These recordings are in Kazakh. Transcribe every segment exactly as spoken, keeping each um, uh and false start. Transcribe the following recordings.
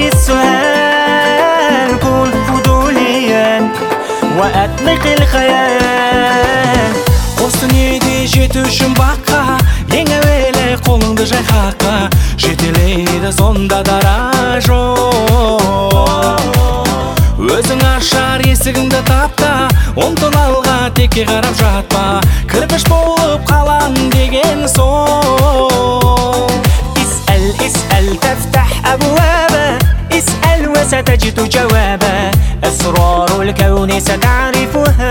السؤال كن فضوليا وأطلق الخيال. Осы неде жету үшін баққа, ең әуелі қолыңды жай хаққа, жетелейді сонда дара жол. Өзің ашар есігіңді тапта, ұмтыл алға текке қарап жатпа, кірпіш болып қалам деген сол. اسأل اسأل تفتح أبوابا، اسأل وستجد جوابا، أسرار الكون ستعرفها.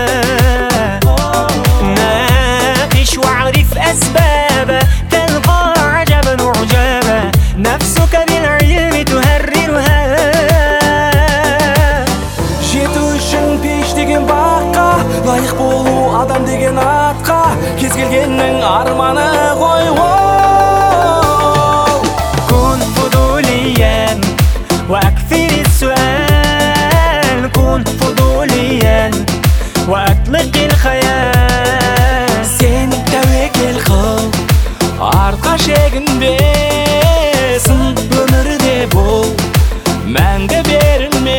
ناقش واعرف أسبابا، تلقى عجبا عجابا، نفسك بالعلم تهررها. Жету үшін пеш деген баққа, лайық болу адам деген атқа, кез келгеннің арманы ғой ол. كن فضوليا وأكثر السؤال كن فضوليا وأطلق الخيال. Сен тәуекел қыл, артқа шегінбе, сын өмірде бол, мәңгі берілме.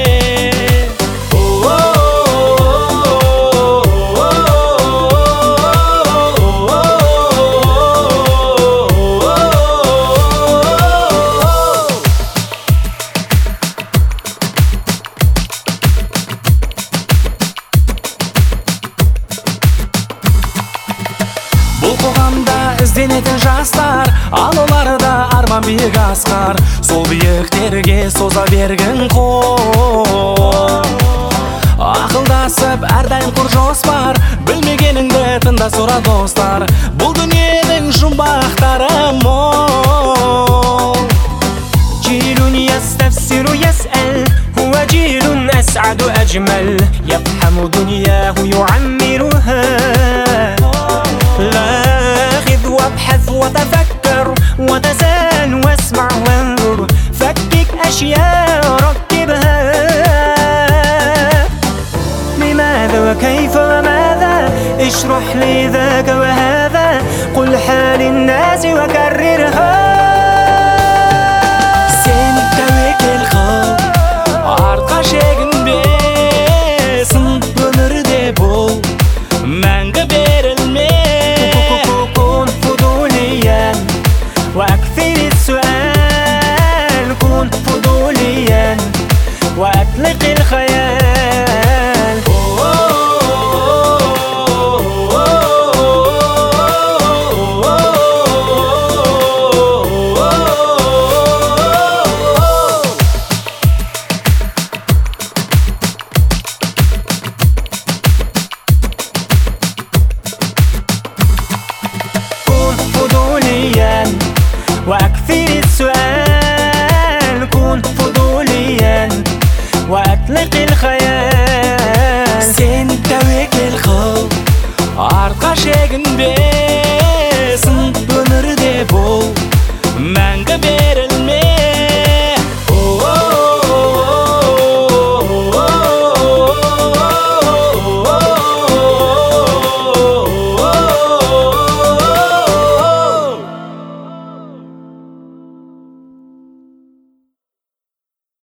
Бұл қоғамда ізденетін жастар, ал оларда арман биік асқар. Сол биіктерге соза бергін қол. Ақылдасып әрдайым құр жоспар, білмегеніңді тыңда сұра достар. Бұл дүниенің жұмбақтары мол. جيل يستفسر يسأل هو جيل أسعد أجمل، يفهم دنياه يعمرها. لاحظ وابحث وتفكر وتسال واسمع وانظر، فكك أشياء ركبها. لماذا وكيف وماذا، اشرح لي ذاك وهذا، قل حال الناس وكررها. Сен тәуекел қыл, артқа шегінбе, сын өмірде бол, мәңгі берілме. كن فضوليا وأكثر السؤال كن فضوليا وأطلق الخيال.